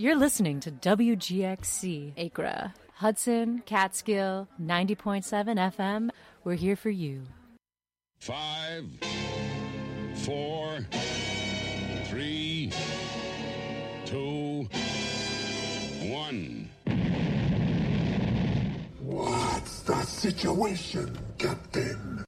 You're listening to WGXC, Acra, Hudson, Catskill, 90.7 FM. We're here for you. 5, 4, 3, 2, 1. What's the situation, Captain?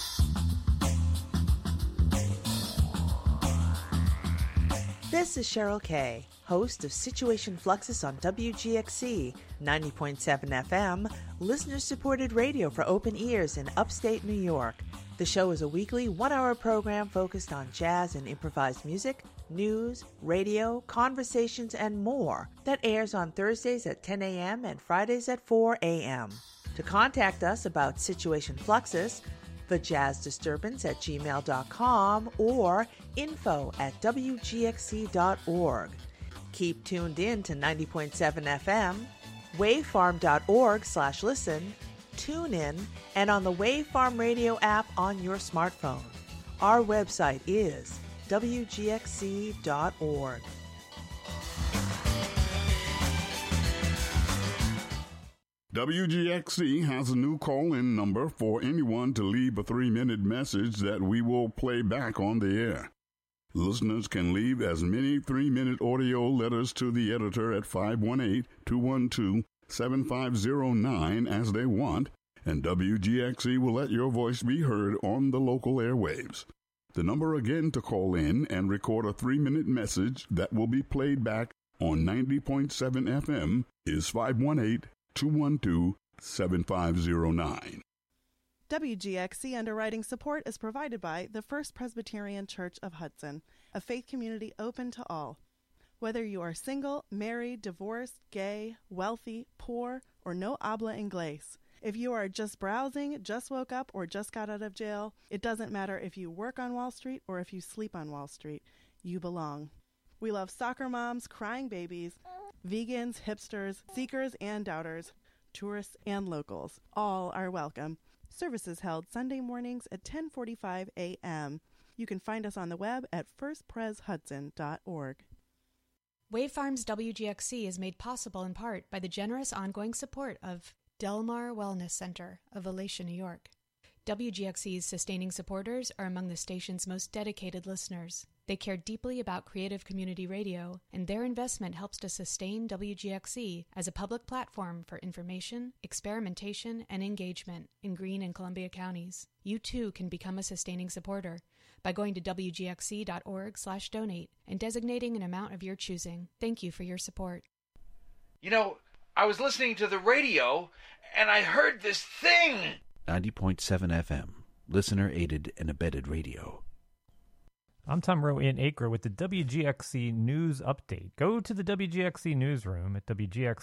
This is Cheryl Kay, host of Situation Fluxus on WGXC 90.7 FM, listener-supported radio for open ears in upstate New York. The show is a weekly one-hour program focused on jazz and improvised music, news, radio, conversations, and more that airs on Thursdays at 10 a.m. and Fridays at 4 a.m. To contact us about Situation Fluxus, the Jazz Disturbance at gmail.com or info@wgxc.org. Keep tuned in to 90.7 FM, wavefarm.org/listen, tune in, and on the Wavefarm radio app on your smartphone. Our website is wgxc.org. WGXC has a new call-in number for anyone to leave a 3-minute message that we will play back on the air. Listeners can leave as many 3-minute audio letters to the editor at 518-212-7509 as they want, and WGXC will let your voice be heard on the local airwaves. The number again to call in and record a 3-minute message that will be played back on 90.7 FM is 518-212-7509. WGXC underwriting support is provided by the First Presbyterian Church of Hudson, a faith community open to all. Whether you are single, married, divorced, gay, wealthy, poor, or no habla inglés, if you are just browsing, just woke up, or just got out of jail, it doesn't matter if you work on Wall Street or if you sleep on Wall Street. You belong. We love soccer moms, crying babies, vegans, hipsters, seekers and doubters, tourists and locals. All are welcome. Services held Sunday mornings at 10:45 a.m. You can find us on the web at firstpreshudson.org. Wavefarm's WGXC is made possible in part by the generous ongoing support of Delmar Wellness Center of Alatia, New York. WGXC's sustaining supporters are among the station's most dedicated listeners. They care deeply about creative community radio, and their investment helps to sustain WGXC as a public platform for information, experimentation, and engagement in Greene and Columbia counties. You too can become a sustaining supporter by going to wgxc.org/donate and designating an amount of your choosing. Thank you for your support. You know, I was listening to the radio, and I heard this thing. 90.7 FM, listener-aided and abetted radio. I'm Tom Rowe in Acre with the WGXC News Update. Go to the WGXC newsroom at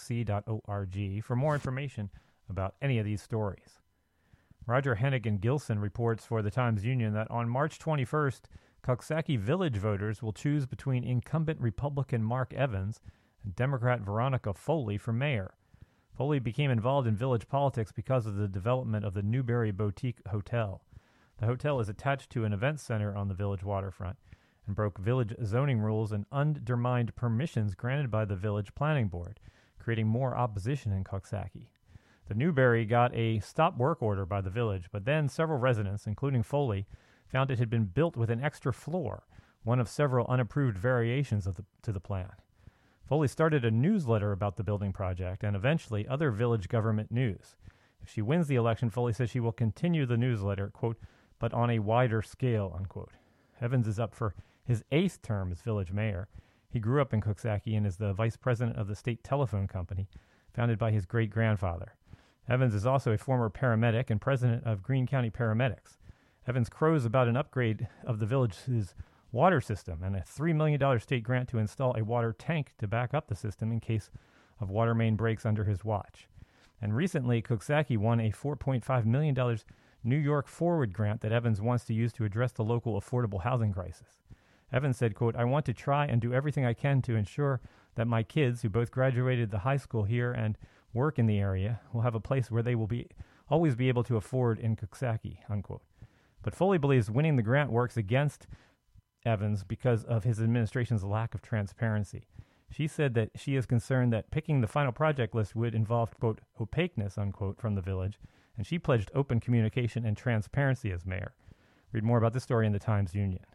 wgxc.org for more information about any of these stories. Roger Hennigan Gilson reports for the Times-Union that on March 21st, Coxsackie Village voters will choose between incumbent Republican Mark Evans and Democrat Veronica Foley for mayor. Foley became involved in village politics because of the development of the Newberry Boutique Hotel. The hotel is attached to an event center on the village waterfront and broke village zoning rules and undermined permissions granted by the village planning board, creating more opposition in Coxsackie. The Newberry got a stop work order by the village, but then several residents, including Foley, found it had been built with an extra floor, one of several unapproved variations to the plan. Foley started a newsletter about the building project and eventually other village government news. If she wins the election, Foley says she will continue the newsletter, quote, but on a wider scale, unquote. Evans is up for his 8th term as village mayor. He grew up in Coxsackie and is the vice president of the state telephone company, founded by his great-grandfather. Evans is also a former paramedic and president of Greene County Paramedics. Evans crows about an upgrade of the village's water system and a $3 million state grant to install a water tank to back up the system in case of water main breaks under his watch. And recently, Coxsackie won a $4.5 million New York Forward grant that Evans wants to use to address the local affordable housing crisis. Evans said, quote, I want to try and do everything I can to ensure that my kids, who both graduated the high school here and work in the area, will have a place where they will always be able to afford in Coxsackie, unquote. But Foley believes winning the grant works against Evans because of his administration's lack of transparency. She said that she is concerned that picking the final project list would involve, quote, opaqueness, unquote, from the village, and she pledged open communication and transparency as mayor. Read more about this story in the Times-Union.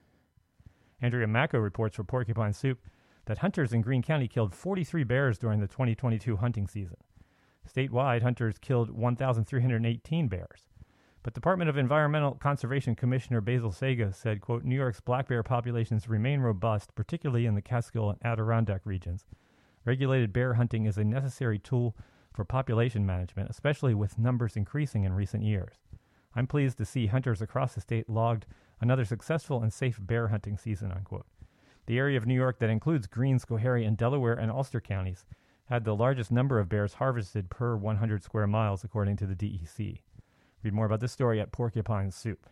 Andrea Macco reports for Porcupine Soup that hunters in Greene County killed 43 bears during the 2022 hunting season. Statewide, hunters killed 1,318 bears. But Department of Environmental Conservation Commissioner Basil Sega said, quote, New York's black bear populations remain robust, particularly in the Catskill and Adirondack regions. Regulated bear hunting is a necessary tool for population management, especially with numbers increasing in recent years. I'm pleased to see hunters across the state logged another successful and safe bear hunting season, unquote. The area of New York that includes Greene, Schoharie, and Delaware and Ulster counties had the largest number of bears harvested per 100 square miles, according to the DEC. Read more about this story at Porcupine Soup.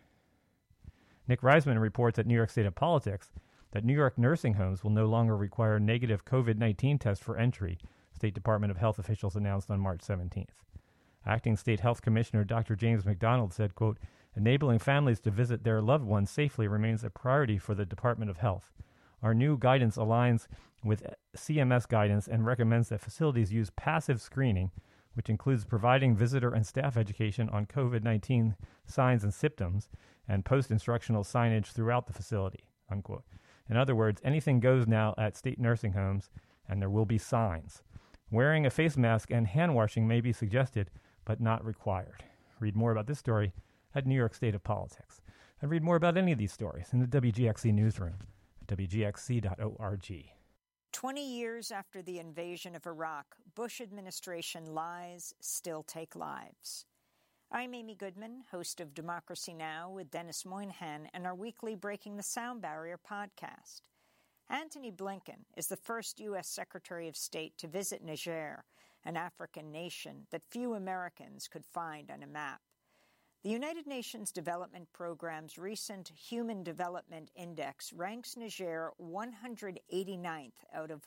Nick Reisman reports at New York State of Politics that New York nursing homes will no longer require negative COVID-19 tests for entry, State Department of Health officials announced on March 17th. Acting State Health Commissioner Dr. James McDonald said, quote, enabling families to visit their loved ones safely remains a priority for the Department of Health. Our new guidance aligns with CMS guidance and recommends that facilities use passive screening, which includes providing visitor and staff education on COVID-19 signs and symptoms and post-instructional signage throughout the facility, unquote. In other words, anything goes now at state nursing homes, and there will be signs. Wearing a face mask and hand washing may be suggested, but not required. Read more about this story at New York State of Politics. And read more about any of these stories in the WGXC newsroom at WGXC.org. 20 years after the invasion of Iraq, Bush administration lies still take lives. I'm Amy Goodman, host of Democracy Now! With Dennis Moynihan and our weekly Breaking the Sound Barrier podcast. Antony Blinken is the first U.S. Secretary of State to visit Niger, an African nation that few Americans could find on a map. The United Nations Development Programme's recent Human Development Index ranks Niger 189th out of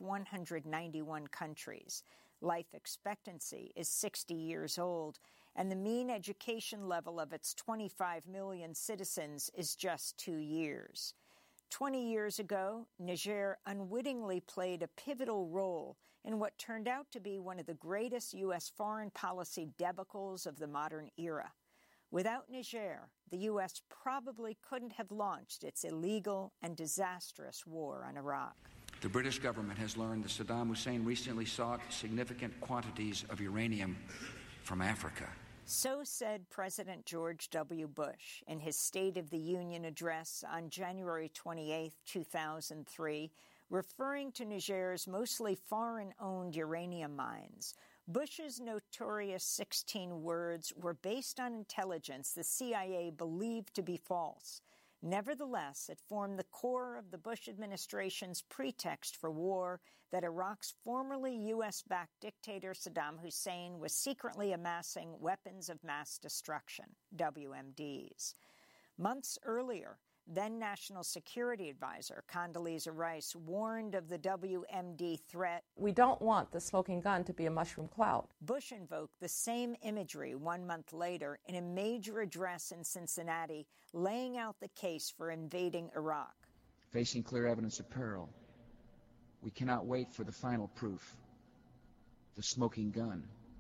191 countries. Life expectancy is 60 years old, and the mean education level of its 25 million citizens is just 2 years. 20 years ago, Niger unwittingly played a pivotal role in what turned out to be one of the greatest U.S. foreign policy debacles of the modern era. Without Niger, the U.S. probably couldn't have launched its illegal and disastrous war on Iraq. The British government has learned that Saddam Hussein recently sought significant quantities of uranium from Africa. So said President George W. Bush in his State of the Union address on January 28, 2003, referring to Niger's mostly foreign-owned uranium mines. Bush's notorious 16 words were based on intelligence the CIA believed to be false. Nevertheless, it formed the core of the Bush administration's pretext for war that Iraq's formerly U.S.-backed dictator Saddam Hussein was secretly amassing weapons of mass destruction, WMDs. Months earlier, then National Security Advisor Condoleezza Rice warned of the WMD threat. We don't want the smoking gun to be a mushroom cloud. Bush invoked the same imagery 1 month later in a major address in Cincinnati, laying out the case for invading Iraq. Facing clear evidence of peril, we cannot wait for the final proof, the smoking gun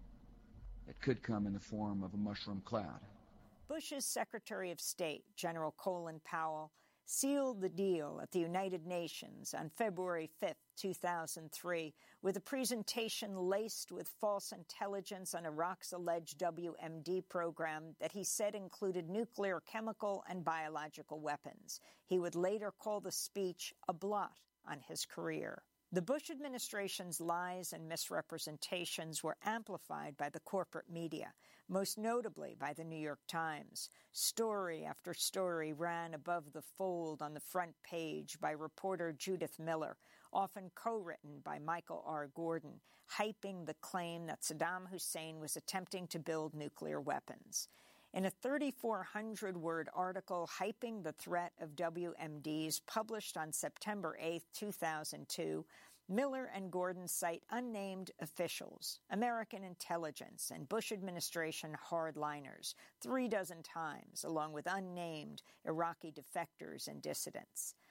that could come in the form of a mushroom cloud. Bush's Secretary of State, General Colin Powell, sealed the deal at the United Nations on February 5, 2003, with a presentation laced with false intelligence on Iraq's alleged WMD program that he said included nuclear, chemical, and biological weapons. He would later call the speech a blot on his career. The Bush administration's lies and misrepresentations were amplified by the corporate media, most notably by the New York Times. Story after story ran above the fold on the front page by reporter Judith Miller, often co-written by Michael R. Gordon, hyping the claim that Saddam Hussein was attempting to build nuclear weapons. In a 3,400-word article hyping the threat of WMDs published on September 8, 2002, Miller and Gordon cite unnamed officials, American intelligence, and Bush administration hardliners 36 times, along with unnamed Iraqi defectors and dissidents.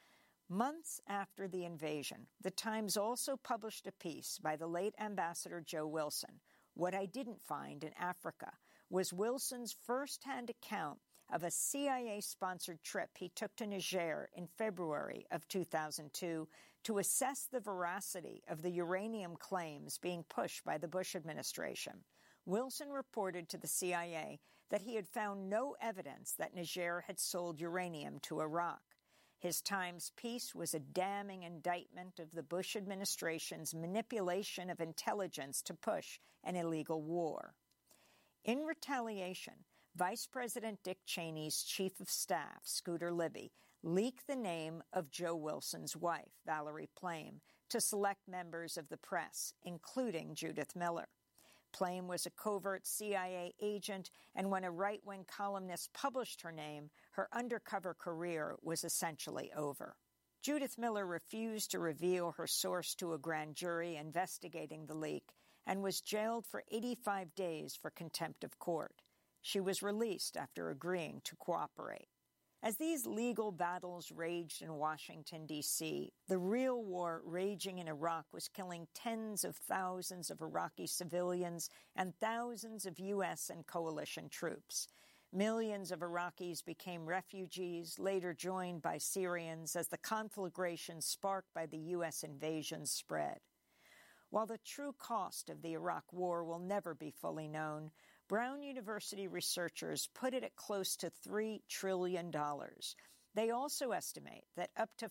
Months after the invasion, the Times also published a piece by the late Ambassador Joe Wilson. What I didn't find in Africa was Wilson's first-hand account of a CIA-sponsored trip he took to Niger in February of 2002 to assess the veracity of the uranium claims being pushed by the Bush administration. Wilson reported to the CIA that he had found no evidence that Niger had sold uranium to Iraq. His Times piece was a damning indictment of the Bush administration's manipulation of intelligence to push an illegal war. In retaliation, Vice President Dick Cheney's chief of staff, Scooter Libby, leaked the name of Joe Wilson's wife, Valerie Plame, to select members of the press, including Judith Miller. Plame was a covert CIA agent, and when a right-wing columnist published her name, her undercover career was essentially over. Judith Miller refused to reveal her source to a grand jury investigating the leak and was jailed for 85 days for contempt of court. She was released after agreeing to cooperate. As these legal battles raged in Washington, D.C., the real war raging in Iraq was killing tens of thousands of Iraqi civilians and thousands of U.S. and coalition troops. Millions of Iraqis became refugees, later joined by Syrians as the conflagration sparked by the U.S. invasion spread. While the true cost of the Iraq War will never be fully known, Brown University researchers put it at close to $3 trillion. They also estimate that up to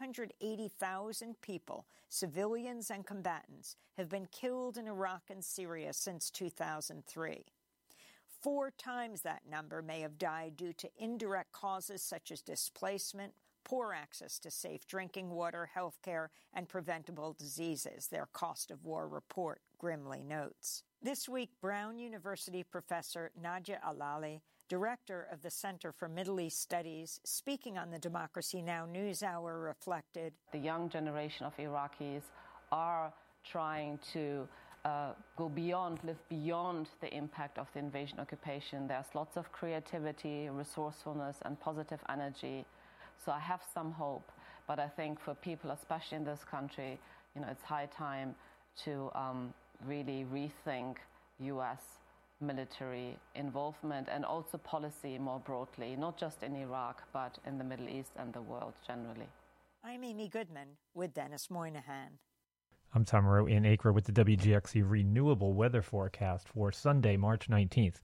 580,000 people, civilians and combatants, have been killed in Iraq and Syria since 2003. 4 times that number may have died due to indirect causes such as displacement, poor access to safe drinking water, health care, and preventable diseases, their Cost of War report grimly notes. This week, Brown University professor Nadia Alali, director of the Center for Middle East Studies, speaking on the Democracy Now! NewsHour, reflected, The young generation of Iraqis are trying to live beyond the impact of the invasion occupation. There's lots of creativity, resourcefulness, and positive energy. So I have some hope, but I think for people, especially in this country, it's high time to really rethink U.S. military involvement and also policy more broadly, not just in Iraq, but in the Middle East and the world generally. I'm Amy Goodman with Dennis Moynihan. I'm Tom Moreau in Acre with the WGXC Renewable Weather Forecast for Sunday, March 19th.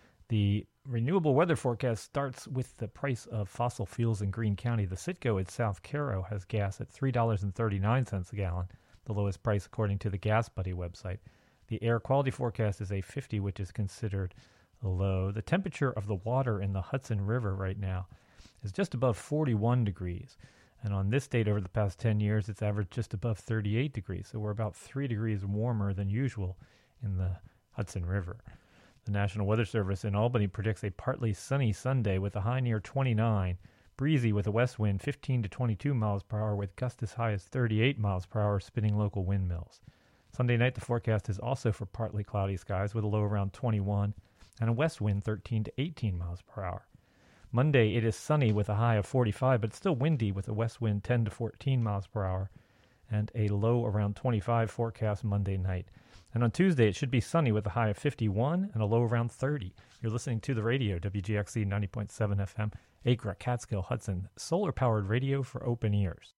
The renewable weather forecast starts with the price of fossil fuels in Greene County. The Citgo at South Cairo has gas at $3.39 a gallon, the lowest price according to the Gas Buddy website. The air quality forecast is a 50, which is considered low. The temperature of the water in the Hudson River right now is just above 41 degrees. And on this date over the past 10 years, it's averaged just above 38 degrees. So we're about 3 degrees warmer than usual in the Hudson River. The National Weather Service in Albany predicts a partly sunny Sunday with a high near 29, breezy with a west wind 15 to 22 miles per hour with gusts as high as 38 miles per hour spinning local windmills. Sunday night, the forecast is also for partly cloudy skies with a low around 21 and a west wind 13 to 18 miles per hour. Monday, it is sunny with a high of 45, but still windy with a west wind 10 to 14 miles per hour and a low around 25 forecast Monday night. And on Tuesday, it should be sunny with a high of 51 and a low around 30. You're listening to the radio, WGXC 90.7 FM, Acre, Catskill, Hudson, solar-powered radio for open ears.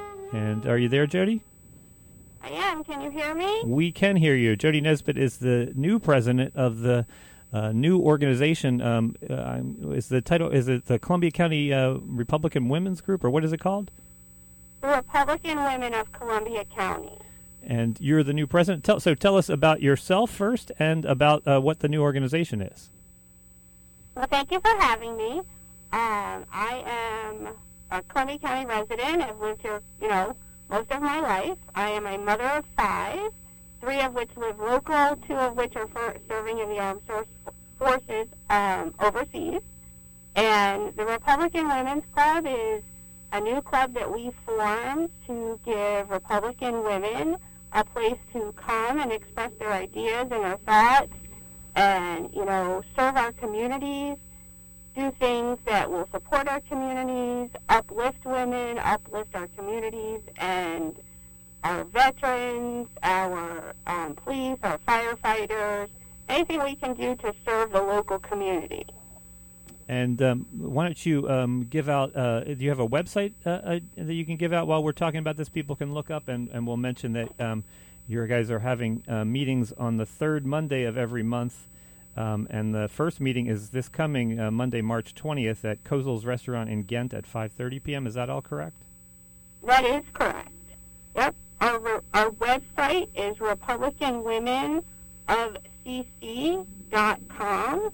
And are you there, Jody? I am. Can you hear me? We can hear you. Jody Nesbitt is the new president of the new organization. Is it the Columbia County Republican Women's Group, or what is it called? The Republican Women of Columbia County. And you're the new president. Tell us about yourself first and about what the new organization is. Well, thank you for having me. I am a Columbia County resident. I've lived here, most of my life. I am a mother of 5, 3 of which live local, 2 of which are serving in the armed forces overseas. And the Republican Women's Club is a new club that we formed to give Republican women a place to come and express their ideas and their thoughts and, serve our communities. do things that will support our communities, uplift women, uplift our communities, and our veterans, our police, our firefighters, anything we can do to serve the local community. And why don't you give out, do you have a website that you can give out while we're talking about this? People can look up, and we'll mention that your guys are having meetings on the third Monday of every month. And the first meeting is this coming Monday, March 20th at Kozel's Restaurant in Ghent at 5:30 p.m. Is that all correct? That is correct. Yep. Our website is RepublicanWomenOfCC.com.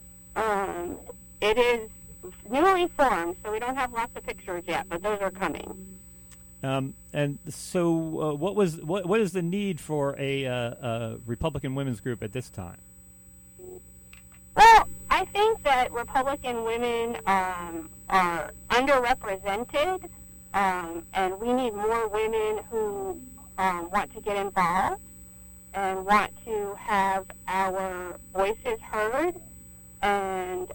It is newly formed, so we don't have lots of pictures yet, but those are coming. And so, what is the need for a Republican women's group at this time? Well, I think that Republican women are underrepresented, and we need more women who want to get involved and want to have our voices heard and,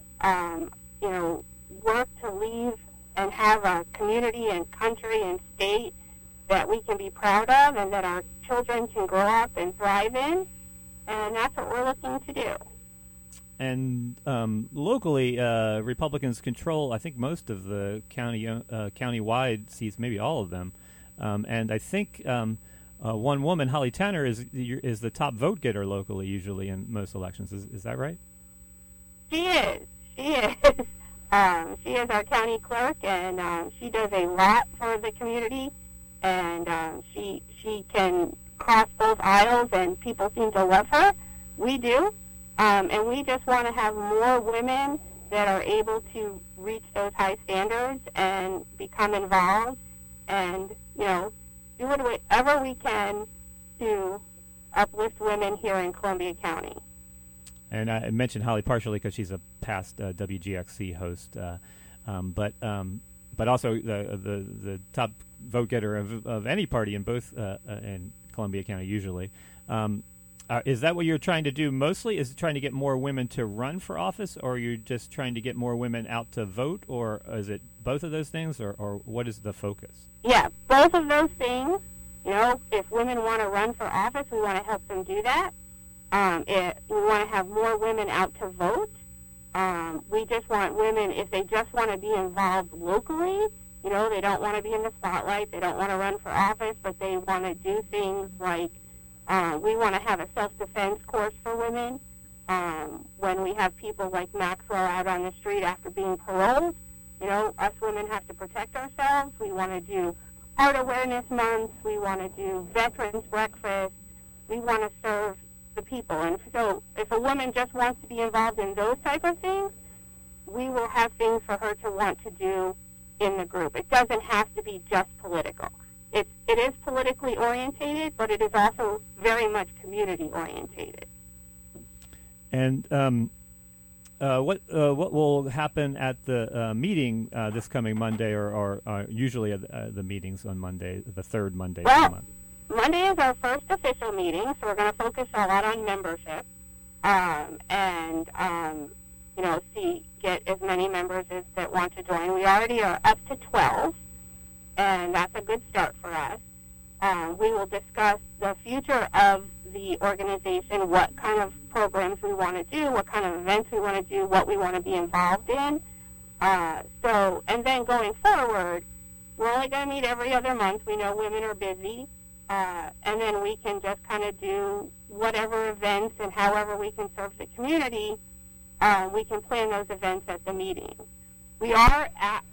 work to leave and have a community and country and state that we can be proud of and that our children can grow up and thrive in, and that's what we're looking to do. And locally, Republicans control, I think, most of the county-wide seats, maybe all of them. And I think one woman, Holly Tanner, is the top vote getter locally, usually in most elections. Is that right? She is. She is our county clerk, and she does a lot for the community. And she can cross both aisles, and people seem to love her. We do. And we just want to have more women that are able to reach those high standards and become involved and, do whatever we can to uplift women here in Columbia County. And I mentioned Holly partially because she's a past WGXC host, but also the top vote getter of any party in both in Columbia County usually. Is that what you're trying to do mostly? Is it trying to get more women to run for office, or are you just trying to get more women out to vote, or is it both of those things, or what is the focus? Yeah, both of those things. If women want to run for office, we want to help them do that. We want to have more women out to vote. We just want women, if they just want to be involved locally, they don't want to be in the spotlight, they don't want to run for office, but they want to do things like we want to have a self-defense course for women. When we have people like Maxwell out on the street after being paroled, us women have to protect ourselves. We want to do Heart Awareness Month. We want to do Veterans Breakfast. We want to serve the people. And so if a woman just wants to be involved in those type of things, we will have things for her to want to do in the group. It doesn't have to be just political. It is politically orientated, but it is also very much community orientated. And what will happen at the meeting this coming Monday, or usually at the meetings on Monday, the third Monday of the month? Monday is our first official meeting, so we're going to focus a lot on membership get as many members as that want to join. We already are up to 12. And that's a good start for us. We will discuss the future of the organization, what kind of programs we want to do, what kind of events we want to do, what we want to be involved in. And then going forward, we're only going to meet every other month. We know women are busy. And then we can just kind of do whatever events and however we can serve the community. We can plan those events at the meeting. We are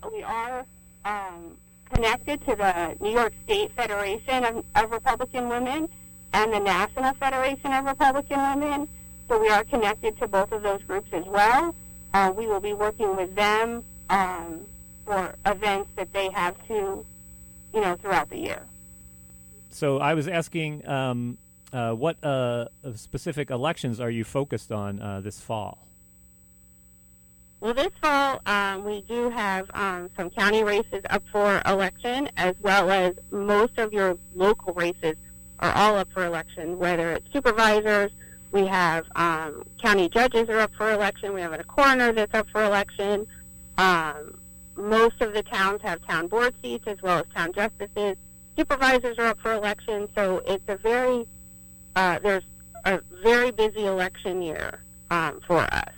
connected to the New York State Federation of Republican Women and the National Federation of Republican Women, so we are connected to both of those groups as well. We will be working with them for events that they have to, throughout the year. So I was asking, what specific elections are you focused on this fall? Well, this fall, we do have some county races up for election, as well as most of your local races are all up for election, whether it's supervisors, We have county judges are up for election. We have a coroner that's up for election. Most of the towns have town board seats as well as town justices. Supervisors are up for election, so it's a very there's a very busy election year for us.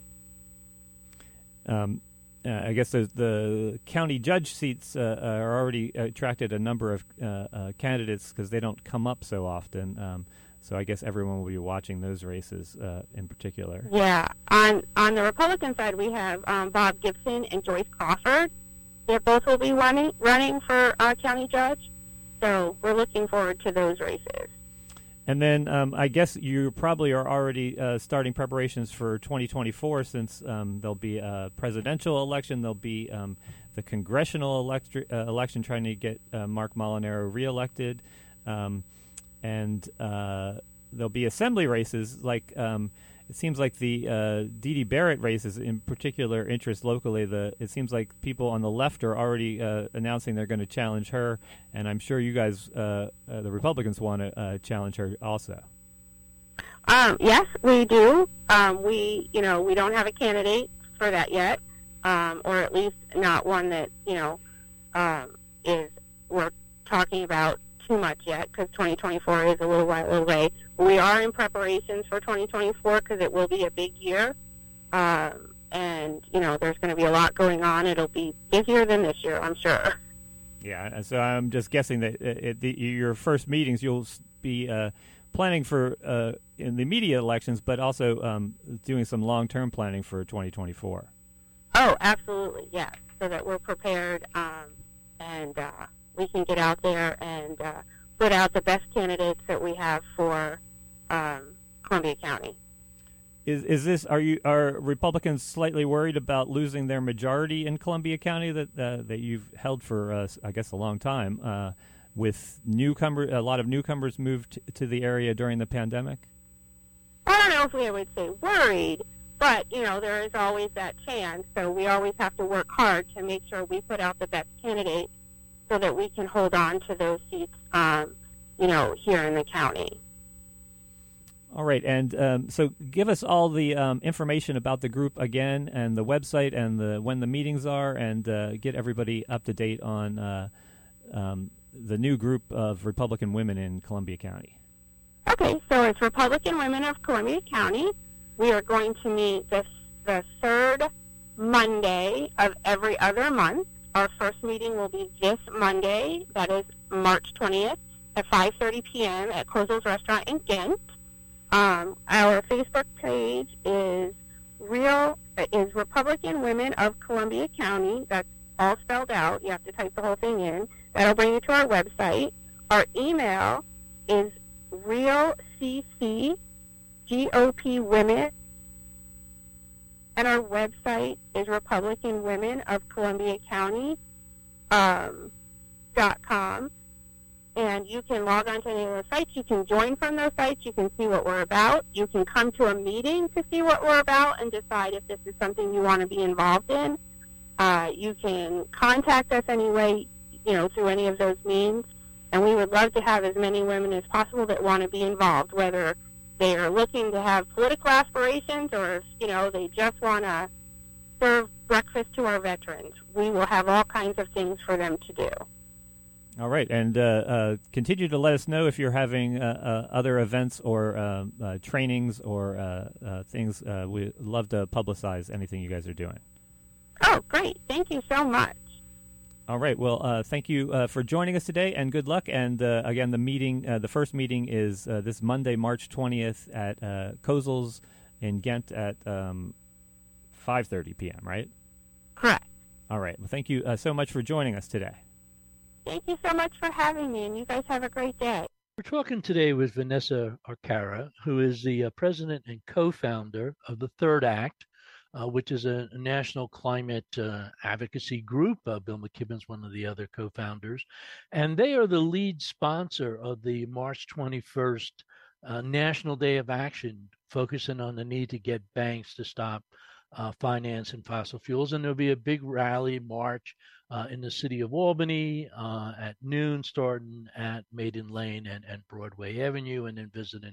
I guess the county judge seats are already attracted a number of candidates because they don't come up so often. So I guess everyone will be watching those races in particular. Yeah. On the Republican side, we have Bob Gibson and Joyce Crawford. They both will be running for county judge. So we're looking forward to those races. And then I guess you probably are already starting preparations for 2024 since there'll be a presidential election. There'll be the congressional election trying to get Mark Molinaro reelected. And there'll be assembly races. Like it seems like the Dee Barrett race is in particular interest locally. It seems like people on the left are already announcing they're going to challenge her, and I'm sure you guys, the Republicans, want to challenge her also. Yes, we do. We don't have a candidate for that yet, or at least not one that we're talking about too much yet, because 2024 is a little while away. We are in preparations for 2024 because it will be a big year, and there's going to be a lot going on. It'll be busier than this year, I'm sure. Yeah, so I'm just guessing that your first meetings you'll be planning for in the immediate elections, but also doing some long-term planning for 2024. Oh, absolutely, yes, so that we're prepared and we can get out there and put out the best candidates that we have for Columbia County. Are Republicans slightly worried about losing their majority in Columbia County that you've held for I guess a long time with a lot of newcomers moved to the area during the pandemic? I don't know if we would say worried, but there is always that chance. So we always have to work hard to make sure we put out the best candidate so that we can hold on to those seats, here in the county. All right, and so give us all the information about the group again, and the website, and when the meetings are, and get everybody up to date on the new group of Republican women in Columbia County. Okay, so it's Republican Women of Columbia County. We are going to meet the third Monday of every other month. Our first meeting will be this Monday, that is March 20th, at 5:30 p.m. at Kozel's Restaurant in Ghent. Our Facebook page is Republican Women of Columbia County. That's all spelled out. You have to type the whole thing in. That'll bring you to our website. Our email is realccgopwomen, and our website is Republican Women of Columbia County .com. And you can log on to any of those sites. You can join from those sites. You can see what we're about. You can come to a meeting to see what we're about and decide if this is something you want to be involved in. You can contact us anyway, through any of those means. And we would love to have as many women as possible that want to be involved, whether they are looking to have political aspirations or if, they just want to serve breakfast to our veterans. We will have all kinds of things for them to do. All right, and continue to let us know if you're having other events or trainings or things. We'd love to publicize anything you guys are doing. Oh, great. Thank you so much. All right, well, thank you for joining us today, and good luck. And again, the first meeting is this Monday, March 20th at Kozel's in Ghent at 5:30 p.m., right? Correct. All right, well, thank you so much for joining us today. Thank you so much for having me, and you guys have a great day. We're talking today with Vanessa Arcara, who is the president and co-founder of the Third Act, which is a national climate advocacy group. Bill McKibben's one of the other co-founders. And they are the lead sponsor of the March 21st National Day of Action, focusing on the need to get banks to stop financing fossil fuels. And there'll be a big rally march in the city of Albany at noon, starting at Maiden Lane and Broadway Avenue, and then visiting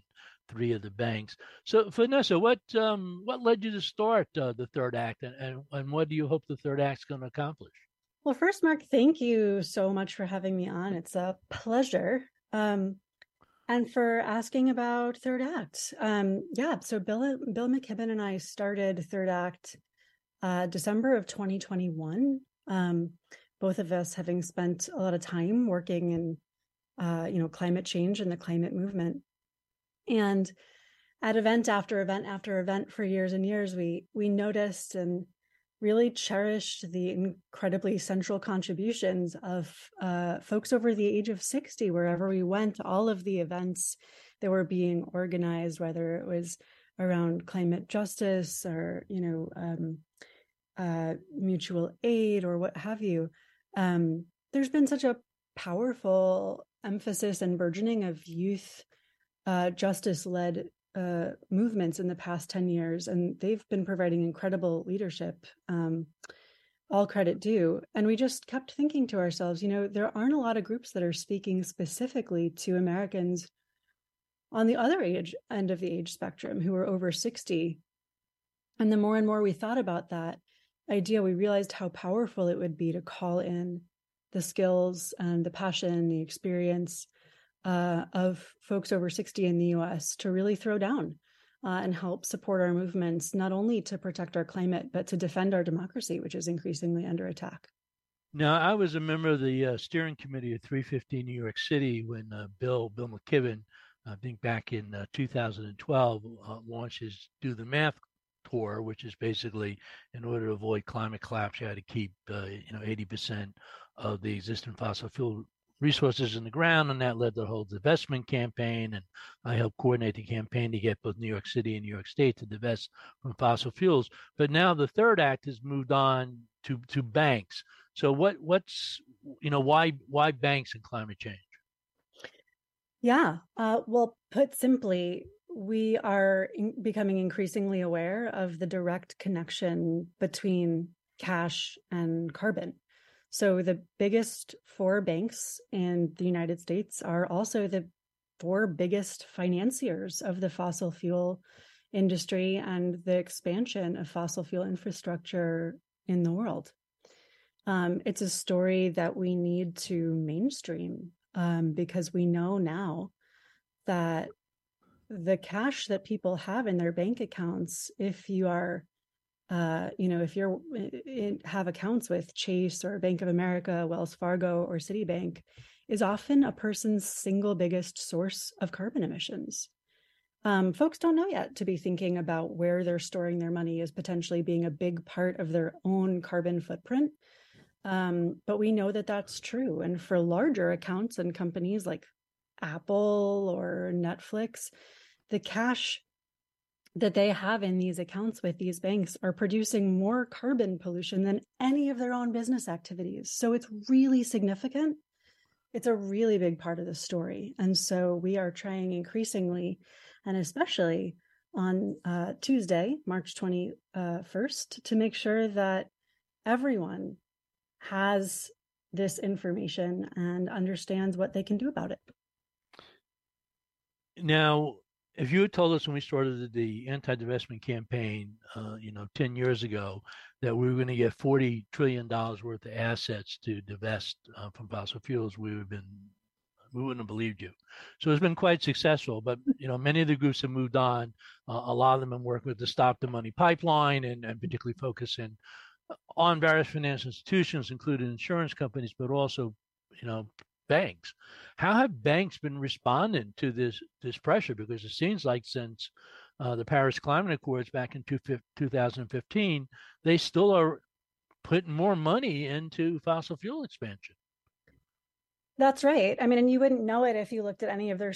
3 of the banks. So, Vanessa, what led you to start the Third Act, and what do you hope the Third Act's going to accomplish? Well, first, Mark, thank you so much for having me on. It's a pleasure. And for asking about Third Act. So Bill McKibben and I started Third Act December of 2021. Both of us having spent a lot of time working in climate change and the climate movement. And at event after event after event for years and years, we noticed and really cherished the incredibly central contributions of folks over the age of 60, wherever we went, all of the events that were being organized, whether it was around climate justice or, mutual aid or what have you. There's been such a powerful emphasis and burgeoning of youth justice-led movements in the past 10 years, and they've been providing incredible leadership, all credit due. And we just kept thinking to ourselves, there aren't a lot of groups that are speaking specifically to Americans on the other end of the age spectrum who are over 60. And the more and more we thought about that idea, we realized how powerful it would be to call in the skills and the passion, the experience of folks over 60 in the U.S. to really throw down and help support our movements, not only to protect our climate, but to defend our democracy, which is increasingly under attack. Now, I was a member of the steering committee of 315 New York City when Bill McKibben, I think back in 2012, launched his Do the Math tour, which is basically in order to avoid climate collapse, you had to keep 80% of the existing fossil fuel resources in the ground, and that led to the whole divestment campaign. And I helped coordinate the campaign to get both New York City and New York State to divest from fossil fuels. But now the Third Act has moved on to banks. So why banks and climate change? Yeah, well, put simply, we are becoming increasingly aware of the direct connection between cash and carbon. So the biggest 4 banks in the United States are also the 4 biggest financiers of the fossil fuel industry and the expansion of fossil fuel infrastructure in the world. It's a story that we need to mainstream because we know now that the cash that people have in their bank accounts, if you are if you're have accounts with Chase or Bank of America, Wells Fargo, or Citibank, is often a person's single biggest source of carbon emissions. Folks don't know yet to be thinking about where they're storing their money as potentially being a big part of their own carbon footprint. But we know that that's true. And for larger accounts and companies like Apple or Netflix, the cash that they have in these accounts with these banks are producing more carbon pollution than any of their own business activities. So it's really significant. It's a really big part of the story. And so we are trying increasingly, and especially on Tuesday, March 21st, to make sure that everyone has this information and understands what they can do about it. Now, if you had told us when we started the anti-divestment campaign, 10 years ago, that we were going to get $40 trillion worth of assets to divest from fossil fuels, we wouldn't have believed you. So it's been quite successful. But many of the groups have moved on. A lot of them have worked with the Stop the Money pipeline and particularly focusing on various financial institutions, including insurance companies, but also, banks. How have banks been responding to this pressure? Because it seems like since the Paris Climate Accords back in 2015, they still are putting more money into fossil fuel expansion. That's right. I mean, and you wouldn't know it if you looked at any of their